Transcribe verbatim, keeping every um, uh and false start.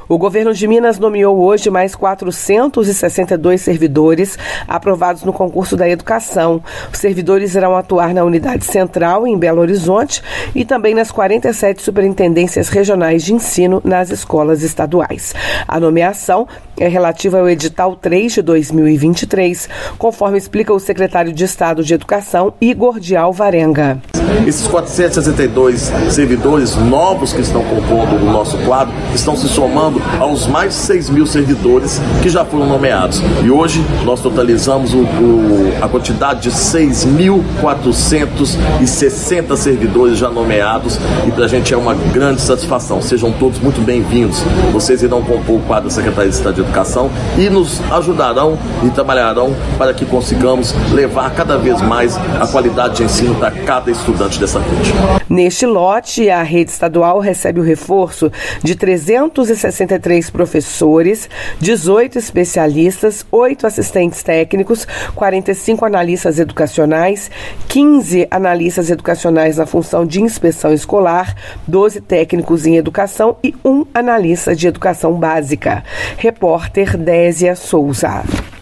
O governo de Minas nomeou hoje mais quatrocentos e sessenta e dois servidores aprovados no concurso da educação. Os servidores irão atuar na unidade central em Belo Horizonte e também nas quarenta e sete superintendências regionais de ensino nas escolas estaduais. A nomeação é relativa ao edital três de dois mil e vinte e três, conforme explica o secretário de Estado de Educação, Igor de Alvarenga. Esses quatrocentos e sessenta e dois servidores novos que estão compondo o nosso quadro estão se somando aos mais de seis mil servidores que já foram nomeados. E hoje nós totalizamos o, o, a quantidade de seis mil quatrocentos e sessenta servidores já nomeados, e para a gente é uma grande satisfação. Sejam todos muito bem-vindos. Vocês irão compor o quadro da Secretaria de Estado de Educação e nos ajudarão e trabalharão para que consigamos levar cada vez mais a qualidade de ensino para cada estudante dessa rede. Neste lote, a rede estadual recebe o reforço de trezentos e sessenta e três professores, dezoito especialistas, oito assistentes técnicos, quarenta e cinco analistas educacionais, quinze analistas educacionais na função de inspeção escolar, doze técnicos em educação e um analista de educação básica. Repórter Désia Souza.